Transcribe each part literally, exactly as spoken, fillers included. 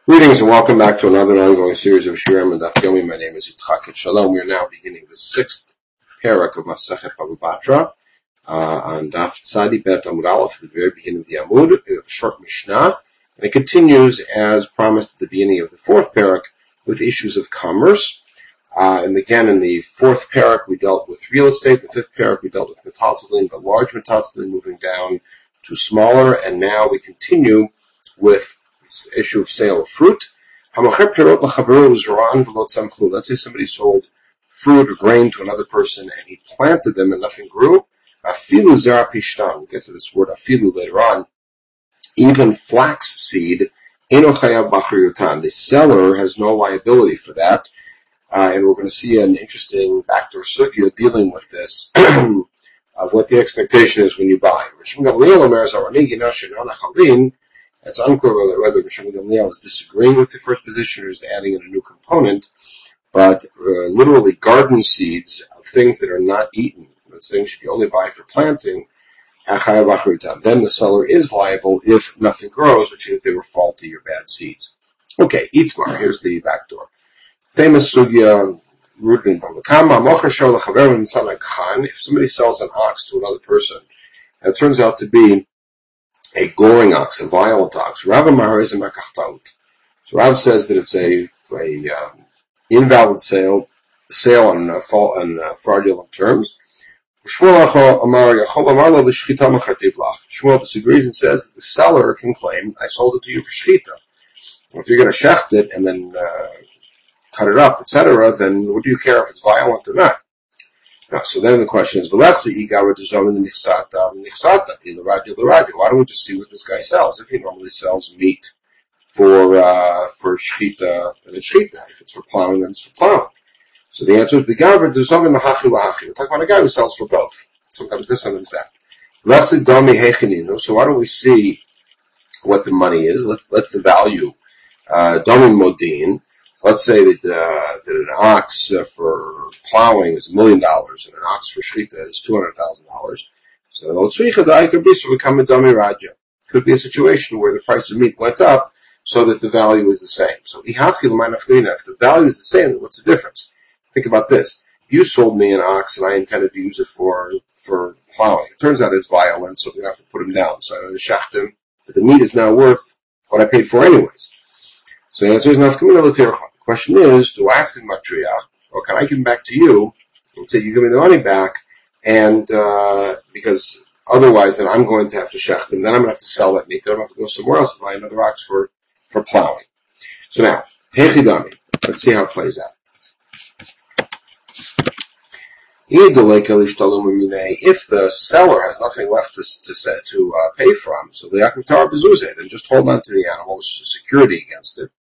Greetings and welcome back to another ongoing series of Shiurim and Daf Yomi. My name is Yitzchak Shalom. We are now beginning the sixth parak of Masechet Baba Batra uh, on Daf Tzadi Bet Amud Aleph, at the very beginning of the Amud, a short Mishnah, and it continues as promised at the beginning of the fourth parak with issues of commerce. Uh, and again, in the fourth parak we dealt with real estate. The fifth parak we dealt with metaltalin, the large metaltalin moving down to smaller, and now we continue with this issue of sale of fruit. Let's say somebody sold fruit or grain to another person and he planted them and nothing grew. Afilu zera pishtan. We'll get to this word afilu later on. Even flax seed, eno chayav b'achriyutan. The seller has no liability for that. Uh, and we're going to see an interesting backdoor sugya dealing with this, of what the expectation is when you buy. It's unclear whether Rishon Gamliel is disagreeing with the first position or is adding in a new component, but uh, literally garden seeds of things that are not eaten, those things you only buy for planting, then the seller is liable if nothing grows, which is if they were faulty or bad seeds. Okay, Itmar, here's the back door. Famous sugya, rooted in Bavakama, if somebody sells an ox to another person, and it turns out to be a goring ox, a violent ox. Rav Amar is a makachtaut. So Rav says that it's a, a um, invalid sale, sale on, uh, fall, on uh, fraudulent terms. Shmuel disagrees and says that the seller can claim, I sold it to you for shchita. If you're going to shecht it and then uh, cut it up, et cetera, then what do you care if it's violent or not? Now, so then the question is, why don't we just see what this guy sells? If he normally sells meat for uh, for shchita, then it's shchita. If it's for plowing, then it's for plowing. So the answer is, we're talking about a guy who sells for both. Sometimes this, sometimes that. So why don't we see what the money is? Let, let the value, uh, domin modin. Let's say that, uh, that an ox uh, for plowing is a million dollars and an ox for shchita is two hundred thousand dollars. So it could be so become a dummy raja. Could be a situation where the price of meat went up so that the value is the same. So if the value is the same, what's the difference? Think about this. You sold me an ox and I intended to use it for, for plowing. It turns out it's violent, so we're going to have to put him down. So I'm going to shacht him, but the meat is now worth what I paid for anyways. So the answer is nafkamina l'tercha. The question is, do I have to matriach, or can I give him back to you and say, you give me the money back, and, uh, because otherwise then I'm going to have to shecht him, then I'm going to have to sell that meat, then I'm going to have to go somewhere else and buy another ox for, for plowing. So now, hechidami. Let's see how it plays out. If the seller has nothing left to to, set, to uh, pay from, so the yakim tar bezuze, then just hold on to the animal as security against it.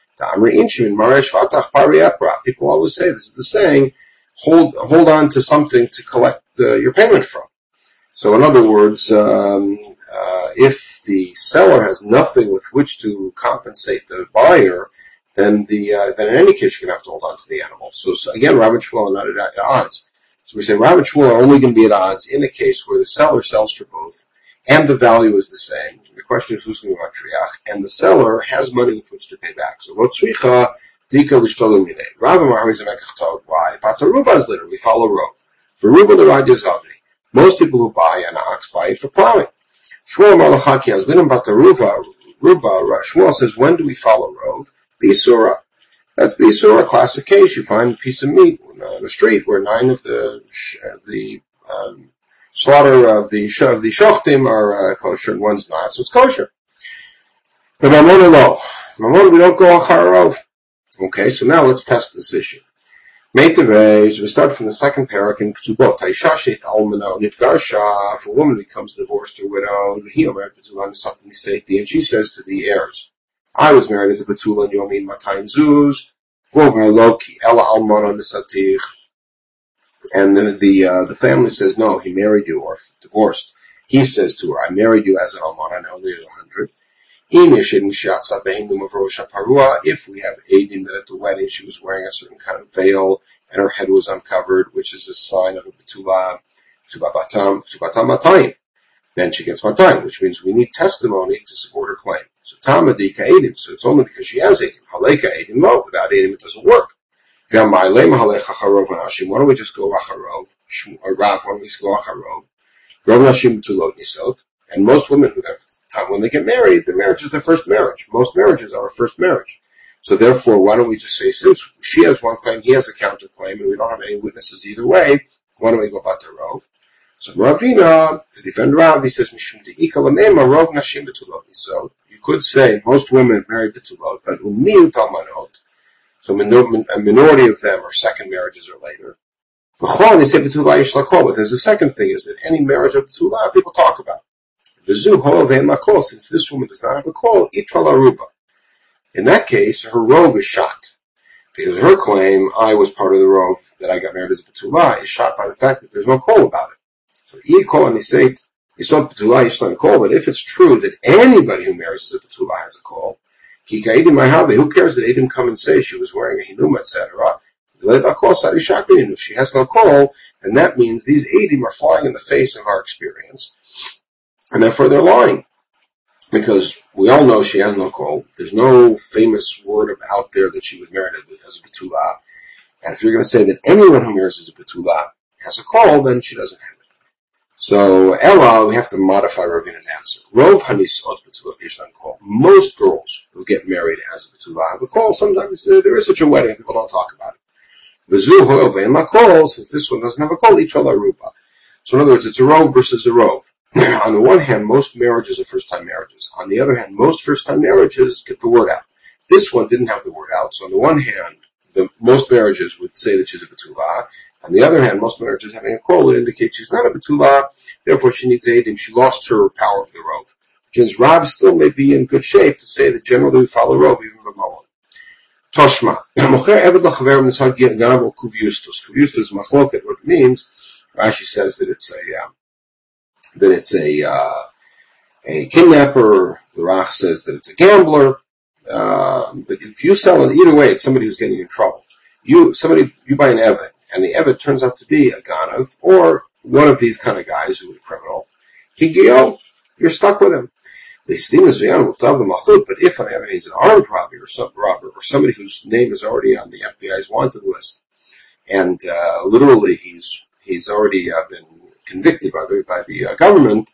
People always say, this is the saying, hold hold on to something to collect uh, your payment from. So in other words, um, uh, if the seller has nothing with which to compensate the buyer, then the uh, then in any case you're going to have to hold on to the animal. So, so again, Rav and Shmuel are not at, at odds. So we say Rav and Shmuel are only going to be at odds in a case where the seller sells for both and the value is the same. The question is who's going to be matriach, and the seller has money with which to pay back. So lo tzricha dika l'shtolim minei. Rav Amar is a mekachtaut. Why? Pata Ruba is later. We follow Rov. For Ruba the Rad is Havni. Most people who buy an ox buy it for plowing. Shmuel Amar l'chaki azlinim Pata Ruba. Ruba. Shmuel says, when do we follow Rov? Bisura. That's Bisura, classic case. You find a piece of meat on the street where nine of the the um, slaughter of the of the shochtim are uh, kosher and one's not, so it's kosher. But mamona lo, mamona we don't go acharov. Okay, so now let's test this issue. Meitavez, we start from the second parak in Ketubot. Taishashit almana nitgarsha. If a woman becomes divorced or widowed, he omer betulan something seiti, and she says to the heirs, I was married as a betul and yomin matayim zuz. And then the uh, the family says, no, he married you or divorced. He says to her, I married you as an almana, and I only a hundred. If we have aiding that at the wedding she was wearing a certain kind of veil and her head was uncovered, which is a sign of a betula, tubatam matayim, then she gets matayim, which means we need testimony to support her claim. So Tamadi Ka'edim, so it's only because she has Edim. Haleka Edim Lo, without Edim it doesn't work. Why don't we just go Acharov? Or Rav, why don't we just go Acharov? Rav Nashim Betulot Nisot. And most women who have time when they get married, the marriage is their first marriage. Most marriages are a first marriage. So therefore, why don't we just say, since she has one claim, he has a counterclaim, and we don't have any witnesses either way, why don't we go Bat Rov? So Ravina, to defend Rav, he says, Mishum De'ika L'Mema Rov Nashim Betulot Nisot. You could say most women marry Betulot, but Umiu Talmanot. So a minority of them are second marriages or later. But there's a second thing, is that any marriage of Betullah, people talk about. Since this woman does not have a call, in that case, her rove is shot. Because her claim, I was part of the rove that I got married as a Betullah, is shot by the fact that there's no call about it. So he call and he say, but if it's true that anybody who marries as a Betullah has a call, who cares that they didn't come and say she was wearing a hinuma, et cetera. If she has no call, and that means these eidim are flying in the face of our experience, and therefore they're lying. Because we all know she has no call. There's no famous word out there that she was married as a Betullah. And if you're going to say that anyone who marries as a Betullah has a call, then she doesn't have it. So, Ella, we have to modify Ravina's answer. Rov hanisot Betullah yishlan call. Most girls who get married as a Betullah have a call. Sometimes there is such a wedding, people don't talk about it. V'zu ho'el ve'en la call, since this one doesn't have a call, itra la ruba. So in other words, it's a rov versus a rov. On the one hand, most marriages are first-time marriages. On the other hand, most first-time marriages get the word out. This one didn't have the word out. So on the one hand, the, most marriages would say that she's a Betullah. On the other hand, most marriages having a call would indicate she's not a Betullah, therefore she needs aid, and she lost her power of the rov. Which means Rab still may be in good shape to say that generally we follow rov, even Ramon. Toshma. Mocher eved l'chaver mitzad ganav kuvustus. Kuvustus machloket. What it means, Rashi says that it's a, um, that it's a, uh, a kidnapper. The Rach says that it's a gambler. Uh, but if you sell it, either way, it's somebody who's getting in trouble. You, somebody, you buy an eved, and the eved turns out to be a ganav, or one of these kind of guys who is a criminal. Higio, you're stuck with him. They steam as But if on the other hand he's an armed robber or some robber or somebody whose name is already on the F B I's wanted list, and uh, literally he's he's already uh, been convicted by the by the uh, government,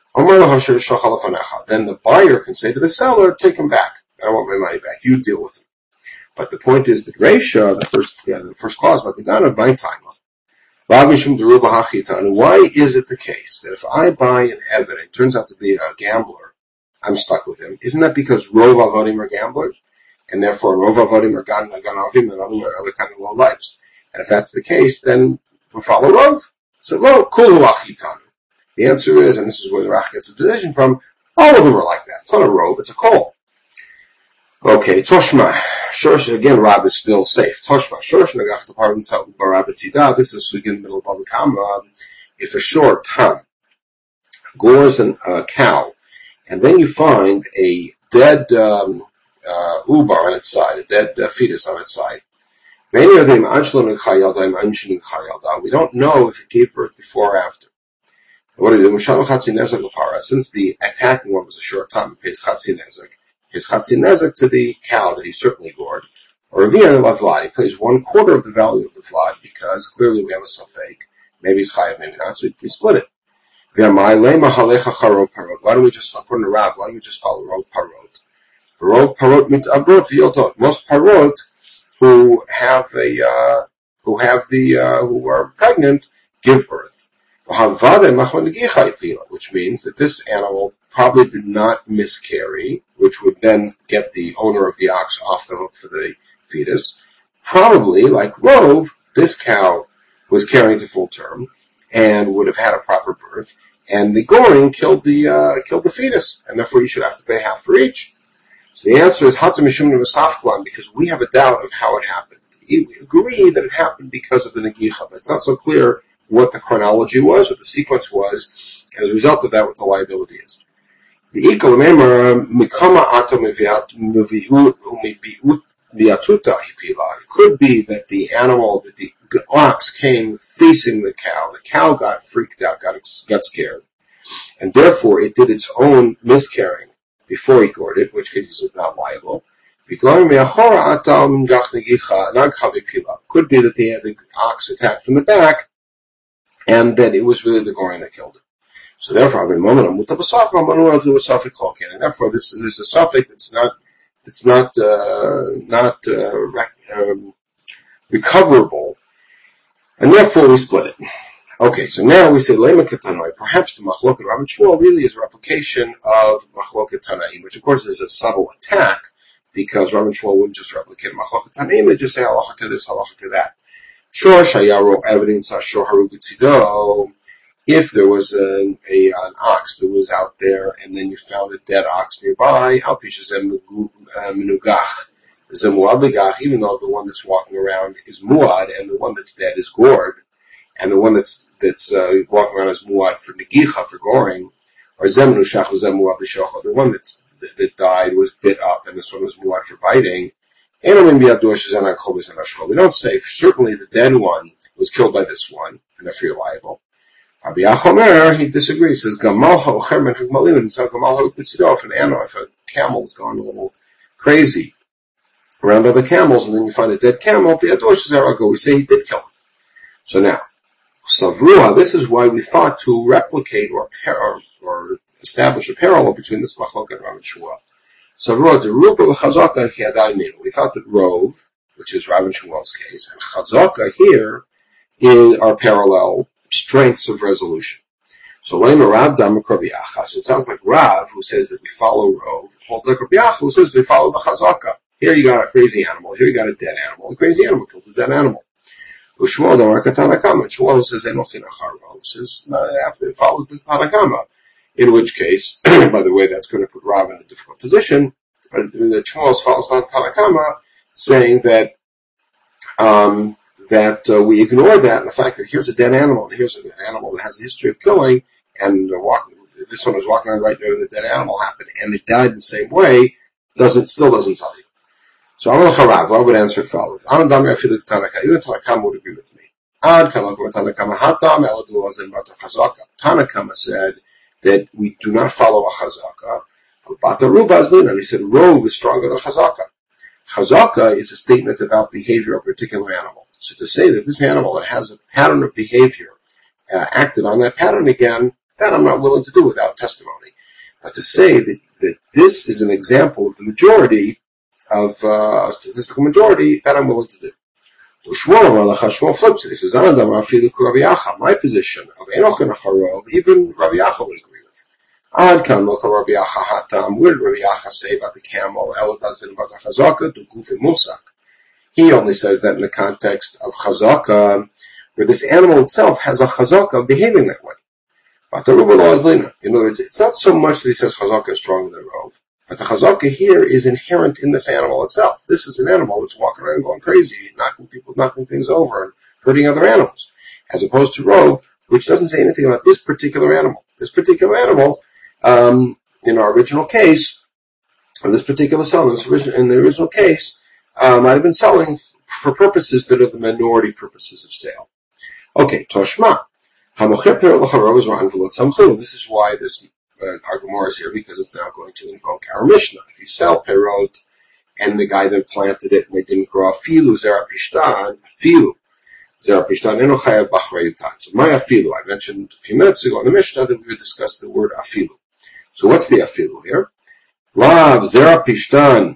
then the buyer can say to the seller, "Take him back. I don't want my money back. You deal with him." But the point is that Reisha, the first yeah, the first clause about the Ganav, my time. And why is it the case that if I buy an Eved and it turns out to be a gambler, I'm stuck with him? Isn't that because Rov Avodim are gamblers? And therefore Rov Avodim are Gan Ganavim and other, other kind of low lives. And if that's the case, then we follow Rov. So, lo, kulu achitanu. The answer is, and this is where the Rach gets a position from, all of them are like that. It's not a Rov, it's a call. Okay, Toshma. Shorsh, again, Rab is still safe. Toshma. Shorsh nagach the pardon barab tzida. This is in the middle of Bava Kama. If a short tam gores a uh, cow, and then you find a dead um, uh, uber on its side, a dead uh, fetus on its side. We don't know if it gave birth before or after. What do you do? Since the attacking one was a short time, it pays chatzi nezek. His chatzi nezek to the cow that he certainly gored. Or Ravina Lavlad, he pays one quarter of the value of the vlad because clearly we have a safek. Maybe it's chayav, maybe not, so we split it. Why don't we just, according to Rav, why don't we just follow Rov Parot? Rov Parot mit abrot v'yotot. Most Parot who have a, uh, who have the, uh, who are pregnant, give birth. Which means that this animal probably did not miscarry, which would then get the owner of the ox off the hook for the fetus. Probably, like Rov, this cow was carrying to full term and would have had a proper birth, and the goring killed the uh, killed the fetus, and therefore you should have to pay half for each. So the answer is Hatam Mishum Nevasafklan, because we have a doubt of how it happened. We agree that it happened because of the Negicha, but it's not so clear what the chronology was, what the sequence was, and as a result of that, what the liability is. The Ikal Memar Mikama Atam Viatuta Hipila. It could be that the animal, that the ox came facing the cow. The cow got freaked out, got got scared, and therefore it did its own miscarrying before he gored it, in which case he's not liable. Could be that the, the ox attacked from the back, and that it was really the goring that killed it. So therefore, and therefore, this there's a suffix that's not that's not uh, not uh, rec- um, recoverable, and therefore we split it. Okay, so now we say Lema Katanoi. Perhaps the Machloket Rav and Shmuel really is a replication of Machloket Tanaim, which of course is a subtle attack, because Rav and Shmuel wouldn't just replicate Machloket Tanaim; they just say halacha this, halacha that. Shor Shayaro evidence Ashor Haru B'tzido. If there was a, a, an ox that was out there, and then you found a dead ox nearby, even though the one that's walking around is muad, and the one that's dead is gored, and the one that's that's uh, walking around is muad for negicha, for goring, or zemnu shach zemuad l'shocha, the one that's, that, that died was bit up, and this one was muad for biting. We don't say certainly the dead one was killed by this one, and therefore you're liable. Rabbi Achomer, he disagrees. He says, Gamalha Ochermen Hagmalim, so Gamalha Ukbitzido, if an animal, if a camel's gone a little crazy around other camels, and then you find a dead camel, we say he did kill him. So now, Savrua, this is why we thought to replicate or, or, or establish a parallel between this Machlok and Rav and Shmuel. Savrua, the Ruba Chazaka Chiadaininu. We thought that Rov, which is Rav and Shmuel's case, and Chazaka here is our parallel strengths of resolution. So Lema Rav Damak Rabbi Acha. So it sounds like Rav, who says that we follow Rov, holds like Rabbi Acha, who says we follow the Chazaka. Here you got a crazy animal. Here you got a dead animal. A crazy animal killed a dead animal. Shmuel Damar Katanakama. Shmuel says Enochin Achar Rov. Says after it follows the Tanakama. In which case, by the way, that's going to put Rav in a difficult position. But the Shmuel follows the Tanakama, saying that um, that uh, we ignore that and the fact that here's a dead animal, and here's an animal that has a history of killing, and uh, walking, this one was walking around right near the dead animal happened, and it died in the same way, doesn't still doesn't tell you. So Amal Charav, I would answer it follows. Anadami Afilu Tanaka, even Tanakama would agree with me. Ad Kalakama Tanakama Hatam Eladulazim Bata Chazaka. Tanakama said that we do not follow a Chazaka. Bata Rubazlin, and he said Rov is stronger than Chazaka. Chazaka is a statement about behavior of a particular animal. So to say that this animal that has a pattern of behavior uh, acted on that pattern again, that I'm not willing to do without testimony. But to say that, that this is an example of the majority, of uh, a statistical majority, that I'm willing to do. Shmuel flips it. He says, my position of Enoch and Harov, even Rabbi Acha would agree with. Ad kan lo Rabbi Acha hatam. What did Rabbi Acha say about the camel? Elotazin about the chazaka, to guf and musak. He only says that in the context of chazaka, where this animal itself has a chazaka behaving that way. But the Ruba law is lina. In other words, it's not so much that he says chazaka is stronger than Rov, but the chazaka here is inherent in this animal itself. This is an animal that's walking around going crazy, knocking people, knocking things over, and hurting other animals. As opposed to Rov, which doesn't say anything about this particular animal. This particular animal, um, in our original case, or this particular seller, in the original case, Uh, might have been selling for purposes that are the minority purposes of sale. Okay, Toshma. This is why this uh, argument is here, because it's now going to invoke our Mishnah. If you sell perot and the guy that planted it and they didn't grow afilu zerapishtan, afilu zerapishtan enochayav bachrayutan. So my afilu, I mentioned a few minutes ago in the Mishnah that we would discuss the word afilu. So what's the afilu here? Lav zerapishtan.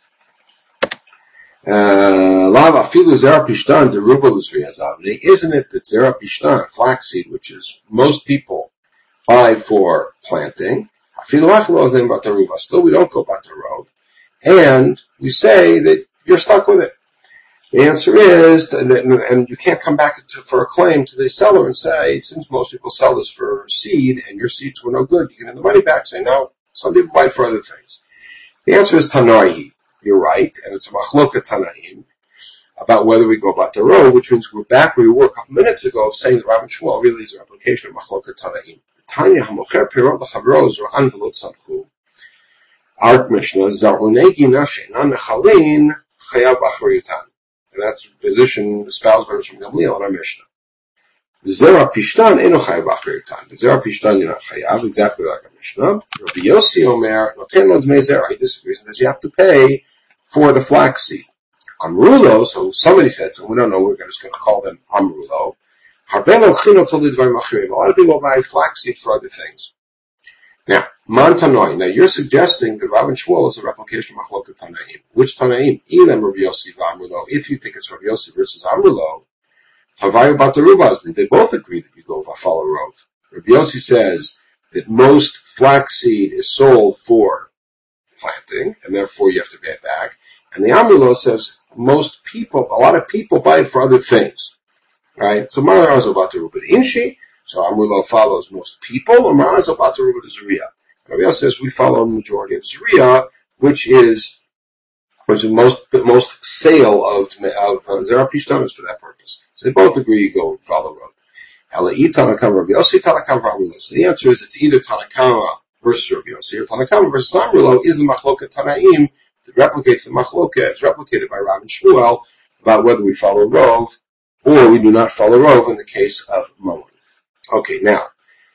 Lav afilu zerapishtan derubal uzriyazavni. Isn't it that zerapishtan, flaxseed, which is most people buy for planting, afilu achlo zem bataruva. Still, we don't go batarov, and we say that you're stuck with it. The answer is, that, and you can't come back to, for a claim to the seller and say, since most people sell this for seed and your seeds were no good, you get the money back. Say no, some people buy it for other things. The answer is tanai. You're right, and it's a machloka tanaim about whether we go batarov, which means we're back where we were a couple minutes ago of saying that Rav and Shmuel really is a replication of machloka tanaim. The Tanya hamocher pirot lachavros or anvelot samchu. Our Mishnah zarunegi nashenan nechalin chayav bachrayutan, and that's the position espoused by Rishon Gamliel in our Mishnah. Zera Pishtan eno chayav b'achar yutan. Zera Pishtan you're not chayav, exactly like a Mishnah. Rabbi Yossi Omer noten lo dmei zera. He disagrees and says you have to pay for the flaxseed. Amrulo, so somebody said to him, we don't know, we're just going to call them Amrulo. Harbelo chino toli dvarim achirim. A lot of people buy flaxseed for other things. Now, Man Tanoi. Now you're suggesting that Rav and Shmuel is a replication of Machloket Tanaim. Which Tanaim? Elam Rabbi Yossi v'Amrulo. If you think it's Rabbi Yossi versus Amrulo, Havayu Batarubazli. They both agree that you go follow Rov. Rabbi Yossi says that most flaxseed is sold for planting, and therefore you have to pay it back. And the Amrulo says most people, a lot of people buy it for other things. Right? So Marazo Bataruba Inshi. So Amrulo follows most people, or Marazo Bataruba to Zuriya. Rabbi Yossi says we follow the majority of Zuriya, which is which is most the most sale of of uh, Zera Pishtanos for that purpose. So they both agree you go follow Rov. Halai Tanakama Rabbi Yossi, Tanakama Amrulo. So the answer is it's either Tanakama versus Rabbi Yossi, or Tanakama versus Amrulo is the Machloket Tanaim that replicates the Machloket, it's replicated by Rav and Shmuel about whether we follow Rov or we do not follow Rov in the case of Moen. Okay, now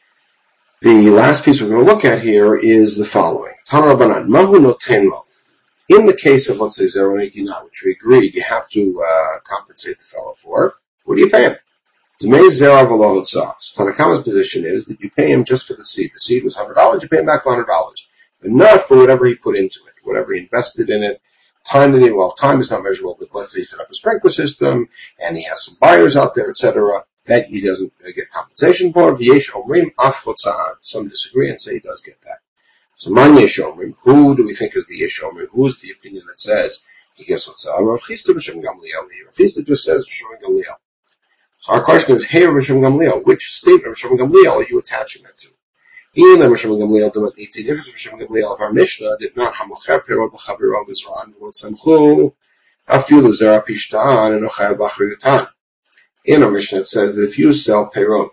the last piece we're going to look at here is the following: Tana Rabbanan Mahu Noten Lo. In the case of, let's say, Zera Negina, which we agreed you have to uh, compensate the fellow for, what do you pay him? Dmei Zera V'lo Hotzah. So Tanakama's position is that you pay him just for the seed. The seed was one hundred dollars, you pay him back for one hundred dollars. But not for whatever he put into it, whatever he invested in it. Time that he, well, time is not measurable, but let's say he set up a sprinkler system, and he has some buyers out there, et cetera, that he doesn't get compensation for. V'yesh Omrim Af Hotzah. Some disagree and say he does get that. So Man Yesh Omrim, who do we think is the Yesh Omrim? Who is the opinion that says he gets Hotzah? Rav Chisda B'Shem Gamliel. Rav Chisda just says B'Shem Gamliel. So our question is, hey, Rav Shem Gamliel, which statement of Rav Shem Gamliel are you attaching that to? In Rav Shem Gamliel, do not need to difference Rav Shem Gamliel of our Mishnah did not hamocher perot l'chaviro b'zran v'lo tzamchu afilu zera pishtan and ochayav b'achar yutan. In our Mishnah it says that if you sell perot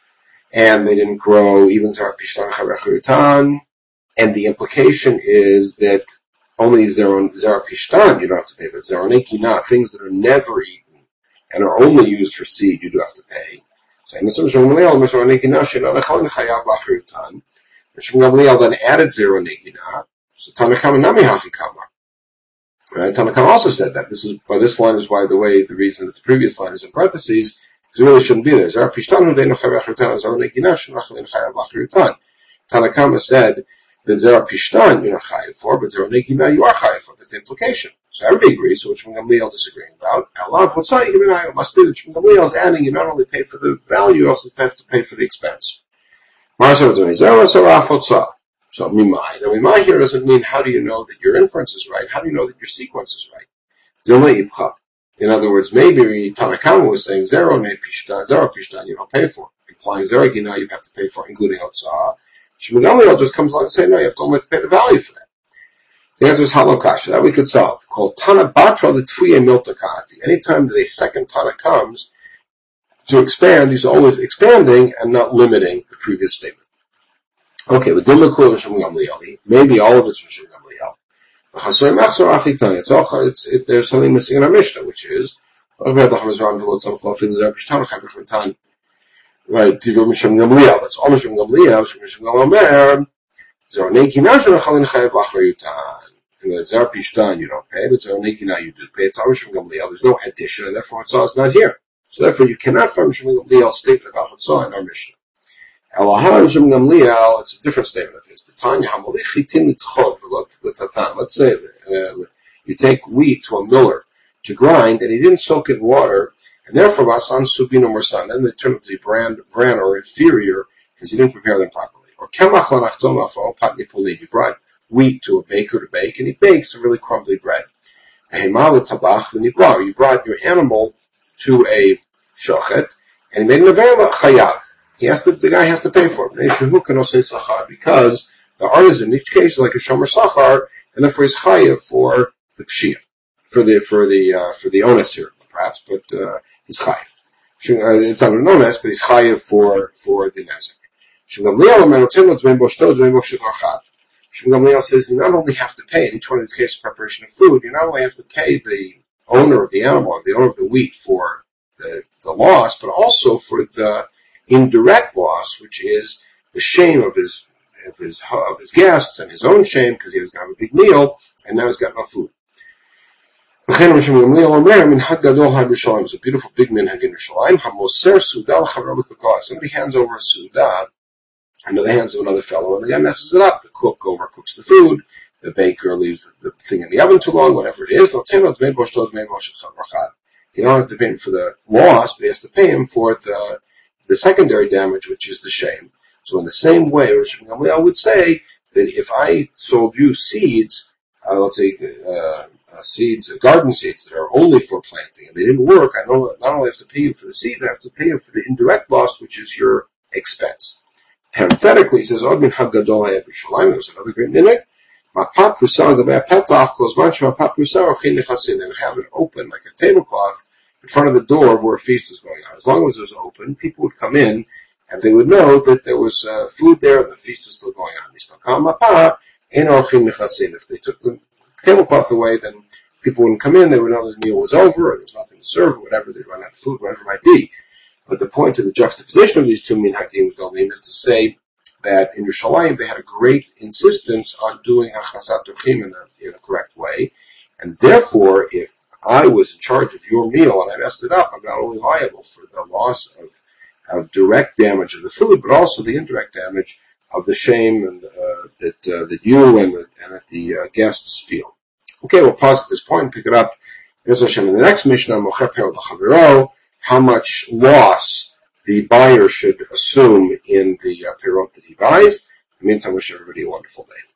and they didn't grow even zera pishtan ochayav b'achar yutan, and the implication is that only zera zera pishtan you don't have to pay, but zera nekina, things that are never eaten and are only used for seed, you do have to pay. So in the Mishra Gamliel, Mishra Negina, Shenon Echalin Chayav B'achar Yutan. Mishra Gamliel then added zero Negina. So Tanakama Nami Hachikama. Right? Tanakama also said that. This is, by this line is why the way, the reason that the previous line is in parentheses, because it really shouldn't be there. Zera Pishtan Hu Deinu Chayav B'achar Yutan, Zera Negina, Shenon Echalin Chayav B'achar Yutan. Tanakama said that Zera Pishtan you're not Chayav for, but Zera Negina you are Chayav for. That's the implication. So everybody agrees, so which Gamliel disagreeing about. Allah must be that Gamliel is adding, you not only pay for the value, you also have to pay for the expense. So Mimai. Now Mimai here doesn't mean how do you know that your inference is right, how do you know that your sequence is right? In other words, maybe Tanakama was saying zero ne pishtan, zero pishtan you don't pay for. Implying zero gina you have to pay for, including Hotzah. Gamliel just comes along and say, no, you have to only pay the value for that. The answer is halokasha. That we could solve. Called Tana Batra the Tfuye Miltakati. Anytime that a second Tana comes to expand, he's always expanding and not limiting the previous statement. Okay, but maybe all of it's Mishum Gamliel. It's all, it's, it, there's something missing in our Mishnah, which is right, Mishum Gamliel. That's all Mishum Gamliel. Mishum Gamliel. Zera Nekina Shonachalin Chayav B'achar Yutan. And the Zera Pishtan you don't pay, but Zera Nekina you do pay. It's all Mishum Gamliel. There's no addition, and therefore Hotzah is not here. So therefore you cannot find Mishum Gamliel's statement about Hotzah in our Mishnah. Elaha Mishum Gamliel, it's a different statement of his. The Tanya Hamalich Chitin L'tchod L'tatan. Let's say that uh, you take wheat to a miller to grind, and he didn't soak it in water, and therefore Vasan Subino Mursan. Then they turn out to be bran, bran or inferior because he didn't prepare them properly. Or kemach lanachtom afal patni puli. He brought wheat to a baker to bake, and he bakes a really crumbly bread. Ahima v'tabach v'niblar. You brought your animal to a shochet, and he made an avela chayav. He has to, the guy has to pay for it. Because the artisan, in each case, is like a shomer sachar, and therefore he's chayav for the pshia, for the for the uh, for the onus here, perhaps, but uh, he's chayav. It's not an onus, but he's chayav for for the nezek. Shmuel Gamliel says you not only have to pay in each one of these cases preparation of food, you not only have to pay the owner of the animal, the owner of the wheat for the, the loss, but also for the indirect loss, which is the shame of his of his of his guests and his own shame because he was going to have a big meal and now he's got no food. It's a beautiful big minhag in Yerushalayim. Somebody hands over a suda into the hands of another fellow, and the guy messes it up. The cook overcooks the food. The baker leaves the, the thing in the oven too long, whatever it is. You don't have to pay him for the loss, but he has to pay him for the the secondary damage, which is the shame. So in the same way, I would say that if I sold you seeds, uh, let's say uh, uh, seeds, uh, garden seeds that are only for planting, and they didn't work, I don't, not only have to pay you for the seeds, I have to pay you for the indirect loss, which is your expense. Parenthetically, he says, "Od min hagadol hayad b'Yerushalayim." There's another great minute. Mapat prusa gabei petach goes bunch of mapat prusa orchin nechasin. They would have it open like a tablecloth in front of the door of where a feast was going on. As long as it was open, people would come in and they would know that there was uh, food there and the feast was still going on. If they took the tablecloth away, then people wouldn't come in. They would know that the meal was over or there was nothing to serve, or whatever. They'd run out of food, whatever it might be. But the point of the juxtaposition of these two minhagim gedolim is to say that in Yerushalayim they had a great insistence on doing hachnasat orchim in a, in a correct way, and therefore, if I was in charge of your meal and I messed it up, I'm not only liable for the loss of, of direct damage of the food, but also the indirect damage of the shame and uh, that uh, that you and the, and that the uh, guests feel. Okay, we'll pause at this point and pick it up. Here's Hashem in the next Mishnah, Mocher Perot L'Chavero, how much loss the buyer should assume in the uh, perot that he buys. In the meantime, I wish everybody a wonderful day.